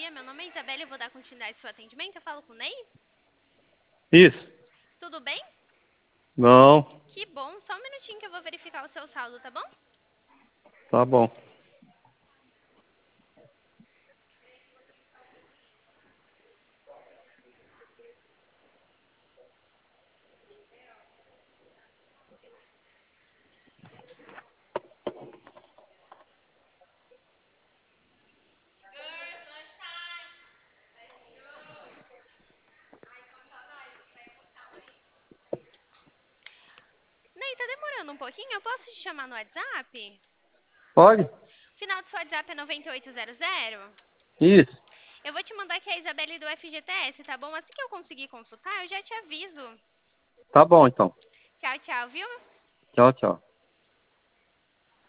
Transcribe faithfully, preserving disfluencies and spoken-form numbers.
dia. Meu nome é Isabela e eu vou dar continuidade ao seu atendimento. Eu falo com o Ney? Isso. Tudo bem? Não, Que bom. Só um minutinho que eu vou verificar o seu saldo, tá bom? tá bom. Ney, tá demorando um pouquinho? Eu posso te chamar no WhatsApp? Pode? O final do seu WhatsApp é noventa e oito zero zero? Isso. Eu vou te mandar aqui a Isabelle do F G T S, tá bom? Assim que eu conseguir consultar, eu já te aviso. Tá bom, então. Tchau, tchau, viu? Tchau, tchau.